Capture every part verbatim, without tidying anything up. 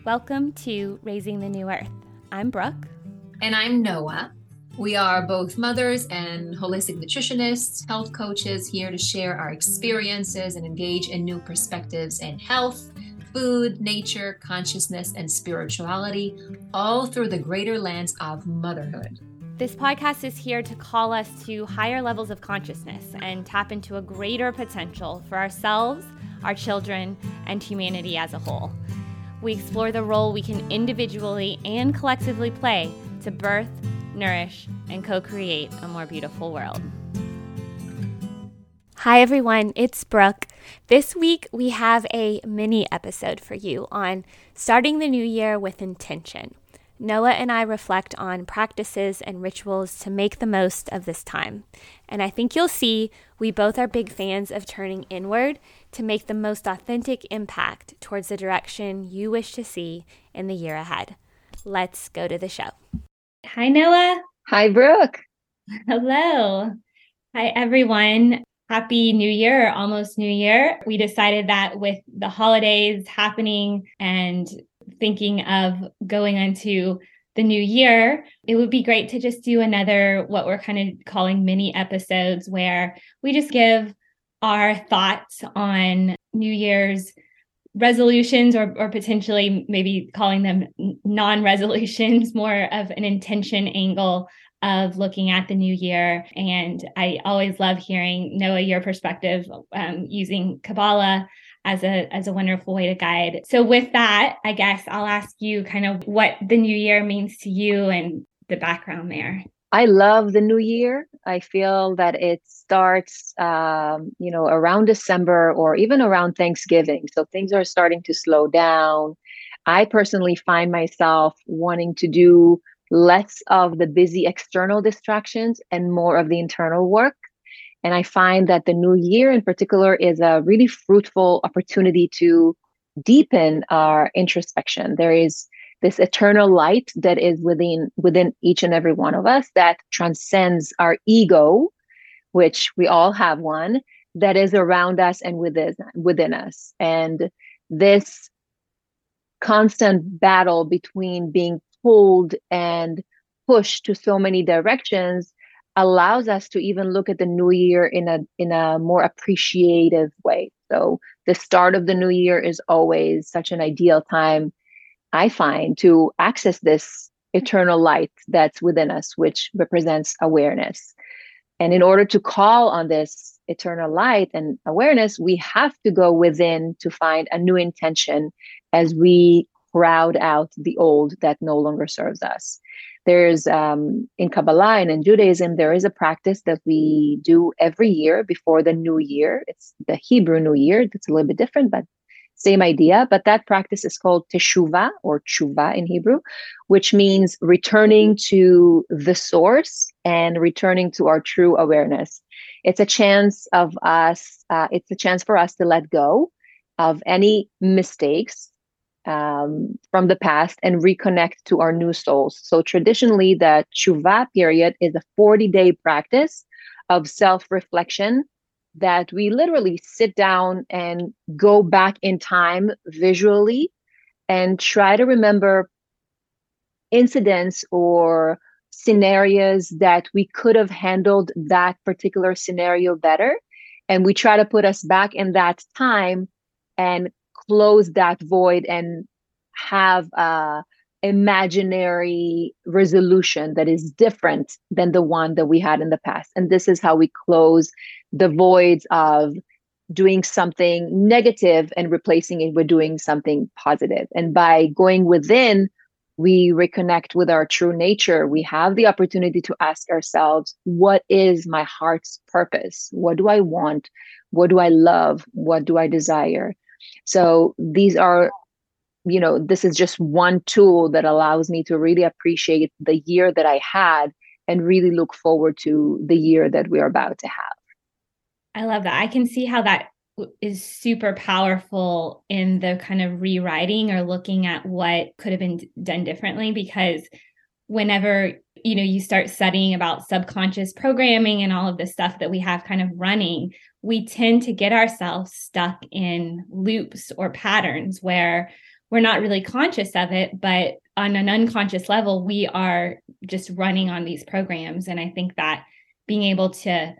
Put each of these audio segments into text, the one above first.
Welcome to Raising the New Earth. I'm Brooke. And I'm Noah. We are both mothers and holistic nutritionists, health coaches here to share our experiences and engage in new perspectives in health, food, nature, consciousness, and spirituality, all through the greater lens of motherhood. This podcast is here to call us to higher levels of consciousness and tap into a greater potential for ourselves, our children, and humanity as a whole. We explore the role we can individually and collectively play to birth, nourish, and co-create a more beautiful world. Hi everyone, it's Brooke. This week we have a mini episode for you on starting the new year with intention. Noah and I reflect on practices and rituals to make the most of this time. And I think you'll see we both are big fans of turning inward to make the most authentic impact towards the direction you wish to see in the year ahead. Let's go to the show. Hi, Noah. Hi, Brooke. Hello. Hi, everyone. Happy New Year, almost New Year. We decided that with the holidays happening and thinking of going into the new year, it would be great to just do another, what we're kind of calling mini episodes, where we just give our thoughts on New Year's resolutions, or, or potentially maybe calling them non-resolutions, more of an intention angle of looking at the new year. And I always love hearing, Noah, your perspective um, using Kabbalah as a as a wonderful way to guide. So with that, I guess I'll ask you kind of what the new year means to you and the background there. I love the new year. I feel that it starts, um, you know, around December or even around Thanksgiving. So things are starting to slow down. I personally find myself wanting to do less of the busy external distractions and more of the internal work. And I find that the new year in particular is a really fruitful opportunity to deepen our introspection. There is this eternal light that is within within each and every one of us that transcends our ego, which we all have one, that is around us and within, within us. And this constant battle between being pulled and pushed to so many directions allows us to even look at the new year in a in a more appreciative way. So the start of the new year is always such an ideal time, I find, to access this eternal light that's within us, which represents awareness. And in order to call on this eternal light and awareness, we have to go within to find a new intention as we crowd out the old that no longer serves us. There's um, in Kabbalah and in Judaism, there is a practice that we do every year before the new year. It's the Hebrew New Year. It's a little bit different, but same idea. But that practice is called teshuvah, or tshuva in Hebrew, which means returning to the source and returning to our true awareness. It's a chance of us, uh, it's a chance for us to let go of any mistakes um, from the past and reconnect to our new souls. So traditionally, the tshuva period is a forty-day practice of self-reflection that we literally sit down and go back in time visually and try to remember incidents or scenarios that we could have handled that particular scenario better. And we try to put us back in that time and close that void and have a imaginary resolution that is different than the one that we had in the past. And this is how we close the voids of doing something negative and replacing it with doing something positive. And by going within, we reconnect with our true nature. We have the opportunity to ask ourselves, what is my heart's purpose? What do I want? What do I love? What do I desire? So these are, you know, this is just one tool that allows me to really appreciate the year that I had and really look forward to the year that we're about to have. I love that. I can see how that is super powerful in the kind of rewriting or looking at what could have been done differently, because whenever, you know, you start studying about subconscious programming and all of the stuff that we have kind of running, we tend to get ourselves stuck in loops or patterns where we're not really conscious of it, but on an unconscious level, we are just running on these programs. And I think that being able to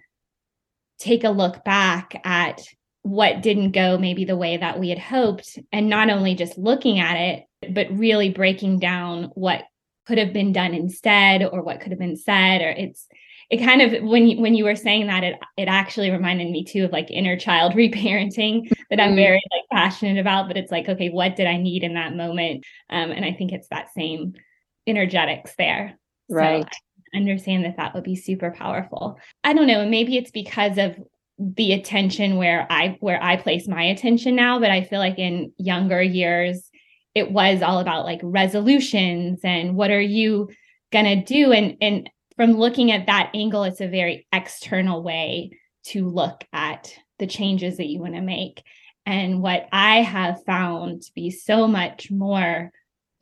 take a look back at what didn't go maybe the way that we had hoped, and not only just looking at it, but really breaking down what could have been done instead, or what could have been said, or it's, it kind of, when you, when you were saying that, it, it actually reminded me too of like inner child reparenting that I'm very like passionate about, but it's like, okay, what did I need in that moment? Um, and I think it's that same energetics there. Right. So I understand that that would be super powerful. I don't know, maybe it's because of the attention where I, where I place my attention now, but I feel like in younger years, it was all about like resolutions and what are you going to do? And, and from looking at that angle, it's a very external way to look at the changes that you want to make. And what I have found to be so much more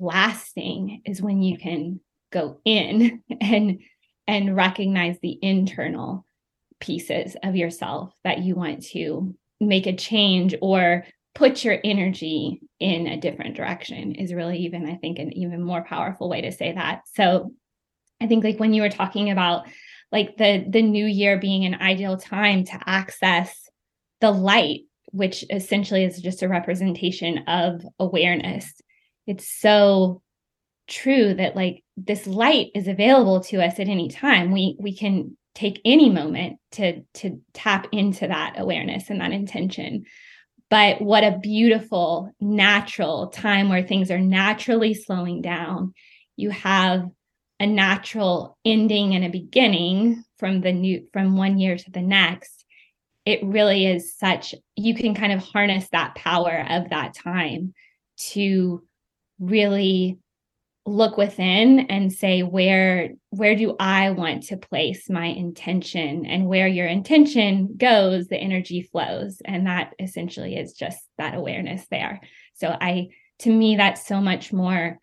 lasting is when you can go in and, and recognize the internal pieces of yourself that you want to make a change or put your energy in a different direction is really even, I think, an even more powerful way to say that. So I think like when you were talking about like the, the new year being an ideal time to access the light, which essentially is just a representation of awareness. It's so true that like this light is available to us at any time. We, we can take any moment to, to tap into that awareness and that intention. But what a beautiful, natural time where things are naturally slowing down. You have a natural ending and a beginning from the new, from one year to the next. It really is such, you can kind of harness that power of that time to really look within and say, where, where do I want to place my intention? And where your intention goes, the energy flows. And that essentially is just that awareness there. So I, to me, that's so much more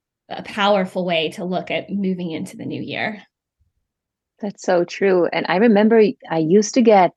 a powerful way to look at moving into the new year. That's so true. And I remember I used to get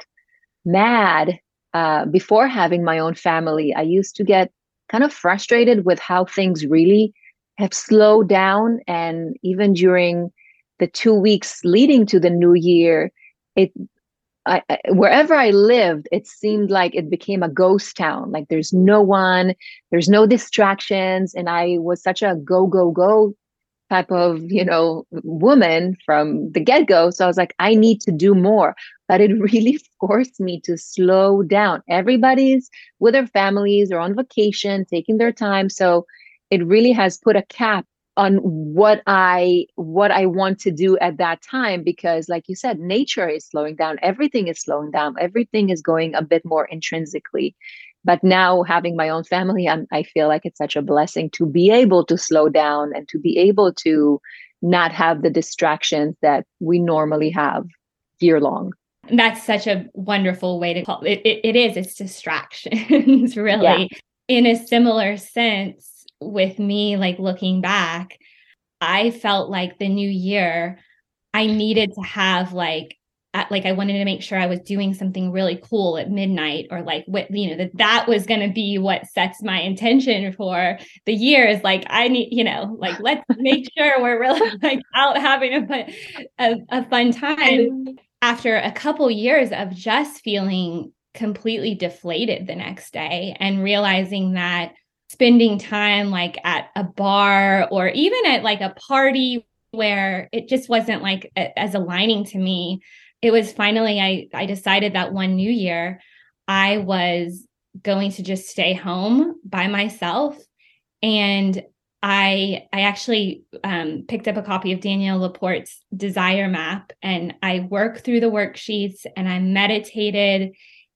mad uh, before having my own family. I used to get kind of frustrated with how things really have slowed down. And even during the two weeks leading to the new year, it I, I, wherever I lived, it seemed like it became a ghost town. Like there's no one, there's no distractions. And I was such a go, go, go type of, you know, woman from the get-go. So I was like, I need to do more. But it really forced me to slow down. Everybody's with their families or on vacation, taking their time. So it really has put a cap on what I what I want to do at that time, because like you said, nature is slowing down, everything is slowing down, everything is going a bit more intrinsically. But now having my own family, I'm, I feel like it's such a blessing to be able to slow down and to be able to not have the distractions that we normally have year long. That's such a wonderful way to call it. It, it is, it's distractions, really. Yeah. In a similar sense, with me, like looking back, I felt like the new year, I needed to have like, like I wanted to make sure I was doing something really cool at midnight, or like what, you know, that that was going to be what sets my intention for the year. Is like, I need, you know, like, let's make sure we're really like out having a fun, a, a fun time. After a couple years of just feeling completely deflated the next day and realizing that spending time like at a bar or even at like a party where it just wasn't like a, as aligning to me, it was finally, I, I decided that one new year, I was going to just stay home by myself. And I, I actually um, picked up a copy of Danielle Laporte's Desire Map, and I worked through the worksheets and I meditated.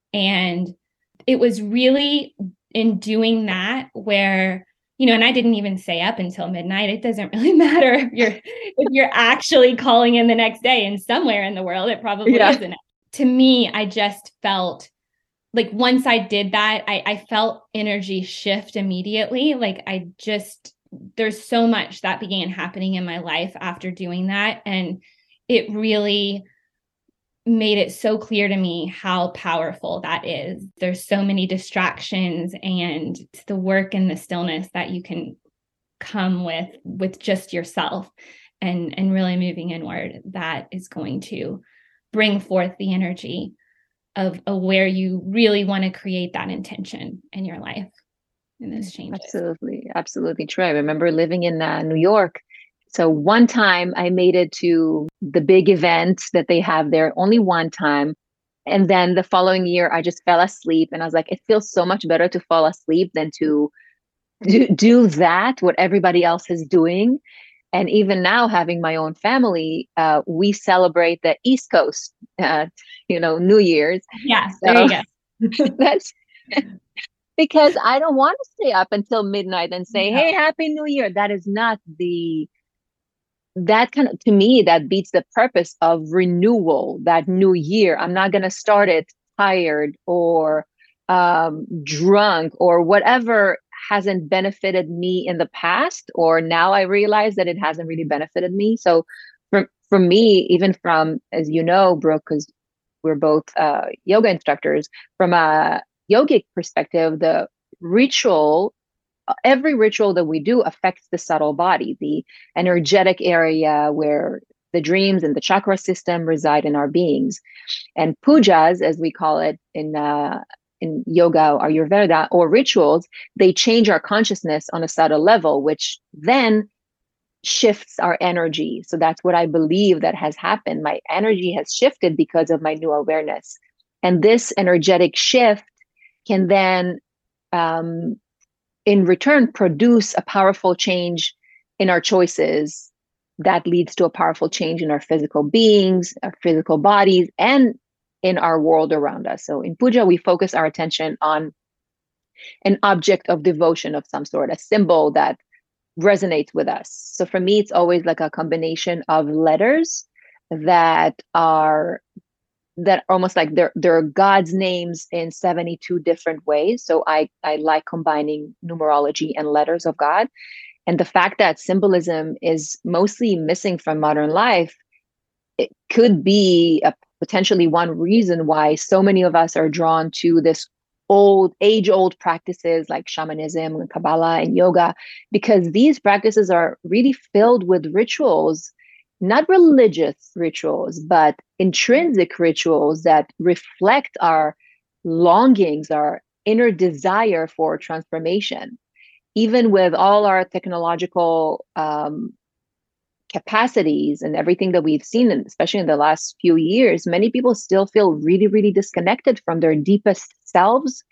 And it was really in doing that where, you know, and I didn't even stay up until midnight. It doesn't really matter if you're, if you're actually calling in the next day, and somewhere in the world, it probably yeah. isn't. To me, I just felt like once I did that, I, I felt energy shift immediately. Like I just, there's so much that began happening in my life after doing that. And it really made it so clear to me how powerful that is. There's so many distractions, and the work and the stillness that you can come with with just yourself and and really moving inward, that is going to bring forth the energy of, of where you really want to create that intention in your life and those changes. Absolutely. Absolutely true. I remember living in uh, New York. So one time I made it to the big event that they have there, only one time. And then the following year, I just fell asleep. And I was like, it feels so much better to fall asleep than to do, do that, what everybody else is doing. And even now, having my own family, uh, we celebrate the East Coast, uh, you know, New Year's. Yeah, there so you go. that's because I don't want to stay up until midnight and say, No. hey, Happy New Year. That is not the, that kind of, to me, that beats the purpose of renewal, that new year. I'm not going to start it tired or um, drunk or whatever hasn't benefited me in the past, or now I realize that it hasn't really benefited me. So for, for me, even from, as you know, Brooke, because we're both uh, yoga instructors, from a yogic perspective, the ritual, every ritual that we do affects the subtle body, the energetic area where the dreams and the chakra system reside in our beings. And pujas, as we call it in uh, in yoga or Ayurveda, or rituals, they change our consciousness on a subtle level, which then shifts our energy. So that's what I believe that has happened. My energy has shifted because of my new awareness. And this energetic shift can then, um, in return, produce a powerful change in our choices that leads to a powerful change in our physical beings, our physical bodies, and in our world around us. So in puja, we focus our attention on an object of devotion of some sort, a symbol that resonates with us. So for me, it's always like a combination of letters that are that are almost like they're they're God's names in seventy-two different ways. So I I like combining numerology and letters of God. And the fact that symbolism is mostly missing from modern life, it could be a potentially one reason why so many of us are drawn to this old, age-old practices like shamanism and Kabbalah and yoga, because these practices are really filled with rituals, not religious rituals, but intrinsic rituals that reflect our longings, our inner desire for transformation. Even with all our technological um, capacities and everything that we've seen, especially in the last few years, many people still feel really, really disconnected from their deepest selves.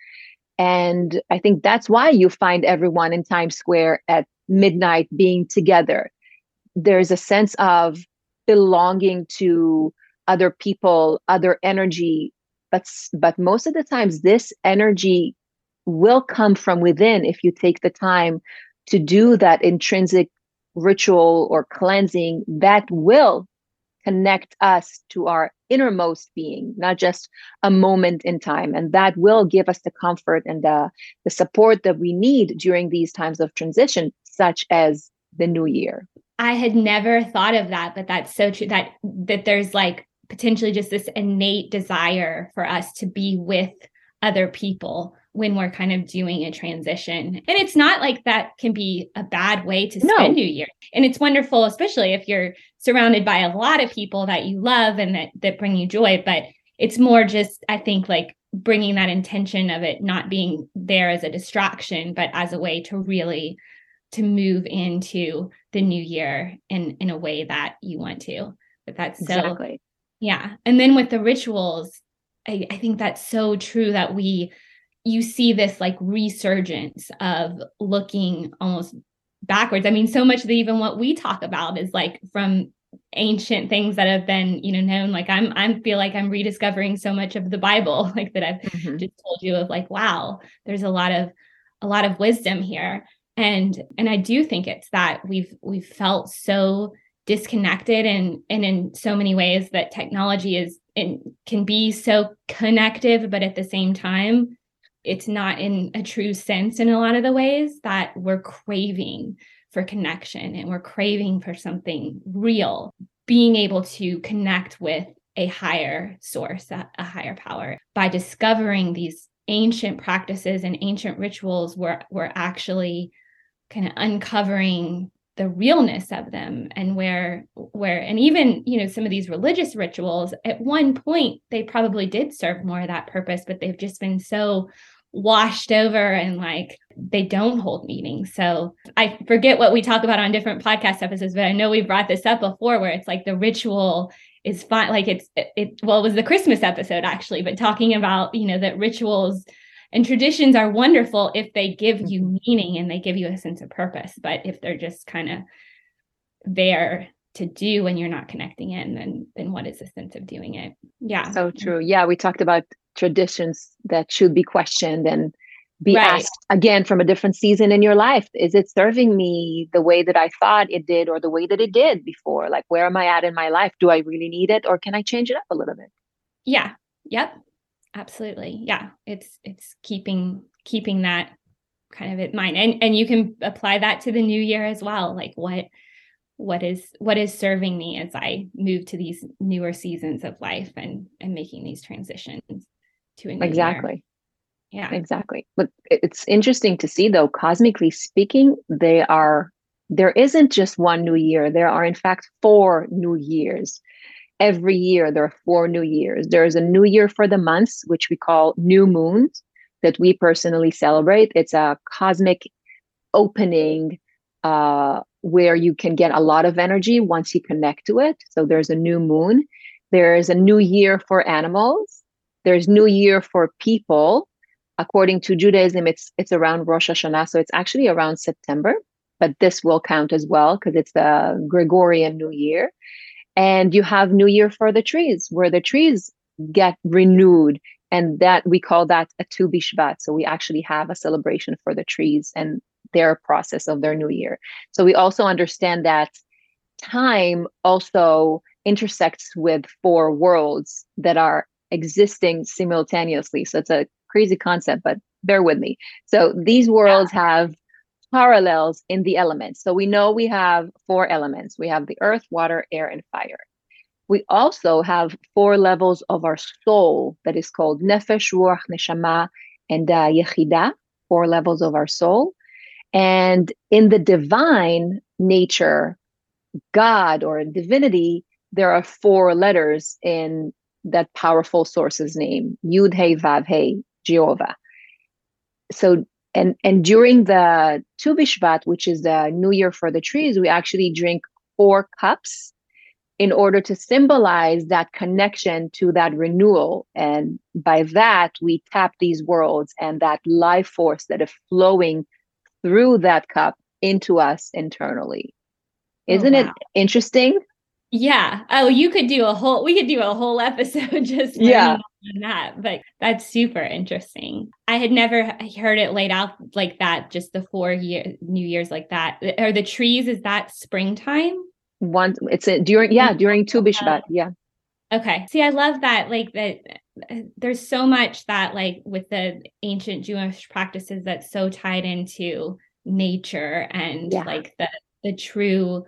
And I think that's why you find everyone in Times Square at midnight being together. There's a sense of belonging to other people, other energy, but but most of the times this energy will come from within if you take the time to do that intrinsic ritual or cleansing that will connect us to our innermost being, not just a moment in time. And that will give us the comfort and the, the support that we need during these times of transition, such as the new year. I had never thought of that, but that's so true, that that there's like potentially just this innate desire for us to be with other people when we're kind of doing a transition. And it's not like that can be a bad way to spend No. New Year. And it's wonderful, especially if you're surrounded by a lot of people that you love and that, that bring you joy. But it's more just, I think, like bringing that intention of it not being there as a distraction, but as a way to really to move into the new year in, in a way that you want to. But that's so, Exactly. yeah. And then with the rituals, I, I think that's so true that we, you see this like resurgence of looking almost backwards. I mean, so much that even what we talk about is like from ancient things that have been, you know, known. Like I'm, I feel like I'm rediscovering so much of the Bible, like that I've mm-hmm. just told you of like, wow, there's a lot of, a lot of wisdom here. And, and I do think it's that we've, we've felt so disconnected and, and in so many ways that technology is, and can be so connective, but at the same time, it's not in a true sense in a lot of the ways that we're craving for connection and we're craving for something real, being able to connect with a higher source, a, a higher power. By discovering these ancient practices and ancient rituals, we're, we're actually kind of uncovering the realness of them, and where where and even, you know, some of these religious rituals at one point they probably did serve more of that purpose, but they've just been so washed over and like they don't hold meaning. So I forget what we talk about on different podcast episodes, but I know we brought this up before where it's like the ritual is fine, like it's it, it well it was the Christmas episode actually, but talking about, you know, that rituals and traditions are wonderful if they give you meaning and they give you a sense of purpose. But if they're just kind of there to do and you're not connecting in, then then what is the sense of doing it? Yeah. So true. Yeah, we talked about traditions that should be questioned and be right. asked again from a different season in your life. Is it serving me the way that I thought it did or the way that it did before? Like, where am I at in my life? Do I really need it, or can I change it up a little bit? Yeah. Yep. Absolutely. Yeah. It's, it's keeping, keeping that kind of in mind. And, and you can apply that to the new year as well. Like what, what is, what is serving me as I move to these newer seasons of life and, and making these transitions to a new Exactly. year. Yeah, exactly. But it's interesting to see though, cosmically speaking, they are, there isn't just one new year. There are in fact four new years. Every year, there are four new years. There is a new year for the months, which we call new moons, that we personally celebrate. It's a cosmic opening uh, where you can get a lot of energy once you connect to it. So there's a new moon. There's a new year for animals. There's new year for people. According to Judaism, it's it's around Rosh Hashanah, so it's actually around September. But this will count as well because it's the Gregorian New Year. And you have New Year for the trees, where the trees get renewed. And that we call that a Tu B'Shvat. So we actually have a celebration for the trees and their process of their new year. So we also understand that time also intersects with four worlds that are existing simultaneously. So it's a crazy concept, but bear with me. So these worlds yeah. have parallels in the elements. So we know we have four elements. We have the earth, water, air, and fire. We also have four levels of our soul that is called nefesh, ruach, neshama, and uh, yechida, four levels of our soul. And in the divine nature, God or divinity, there are four letters in that powerful source's name, Yud, Hey, Vav, Hey, Jehovah. So And and during the Tu B'Shvat, which is the New Year for the trees, we actually drink four cups in order to symbolize that connection to that renewal. And by that, we tap these worlds and that life force that is flowing through that cup into us internally. Isn't oh, wow. it interesting? Yeah. Oh, you could do a whole, we could do a whole episode just yeah. on that, but that's super interesting. I had never heard it laid out like that, just the four year New Year's like that. Are the trees, is that springtime? One, it's a, during, yeah, during Tu B'Shvat. Yeah. Okay. See, I love that. Like that, there's so much that like with the ancient Jewish practices that's so tied into nature and yeah. like the, the true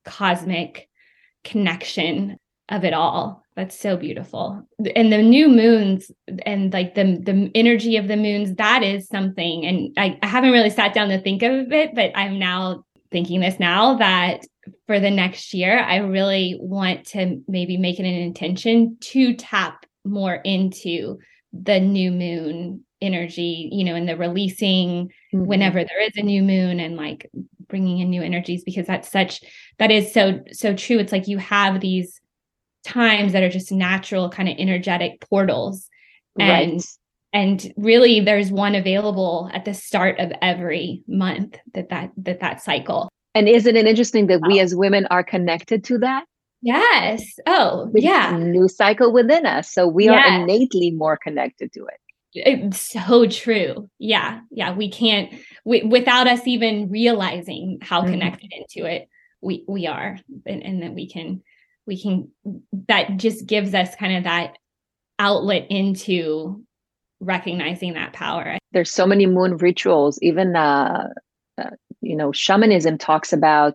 cosmic connection of it all. That's so beautiful. And the new moons and like the the energy of the moons, that is something. And I, I haven't really sat down to think of it, but I'm now thinking this now that for the next year, I really want to maybe make it an intention to tap more into the new moon energy, you know, and the releasing mm-hmm. whenever there is a new moon and like bringing in new energies, because that's such, that is so, so true. It's like you have these times that are just natural kind of energetic portals. And, right. and really there's one available at the start of every month that that, that, that cycle. And isn't it interesting that we as women are connected to that? Yes. Oh, yeah. New cycle within us. So we yes. are innately more connected to it. It's so true. Yeah. Yeah. We can't, we, without us even realizing how mm-hmm. connected into it we, we are. And, and that we can, we can, that just gives us kind of that outlet into recognizing that power. There's so many moon rituals, even, uh, uh, you know, shamanism talks about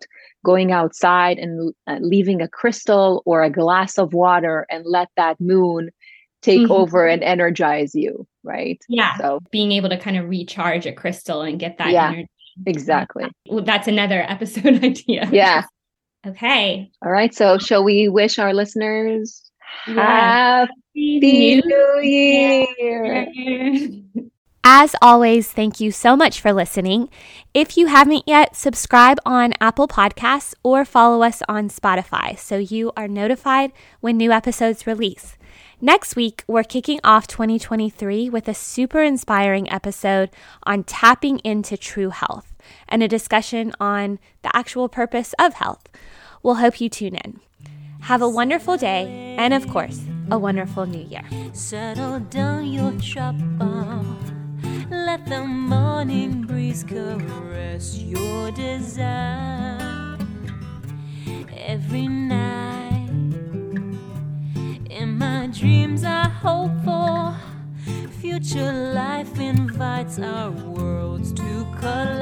going outside and uh, leaving a crystal or a glass of water and let that moon take mm-hmm. over and energize you, right? Yeah. So being able to kind of recharge a crystal and get that yeah, energy. Exactly. Well, that's another episode idea. Yeah. Okay. All right. So shall we wish our listeners yeah. happy New, New Year? Year. As always, thank you so much for listening. If you haven't yet, subscribe on Apple Podcasts or follow us on Spotify so you are notified when new episodes release. Next week, we're kicking off twenty twenty-three with a super inspiring episode on tapping into true health and a discussion on the actual purpose of health. We'll hope you tune in. Have a wonderful day and, of course, a wonderful new year. Settle down your trouble. Let the morning breeze caress your desire. Every night in my dreams I hope for. Future life invites our worlds to collide.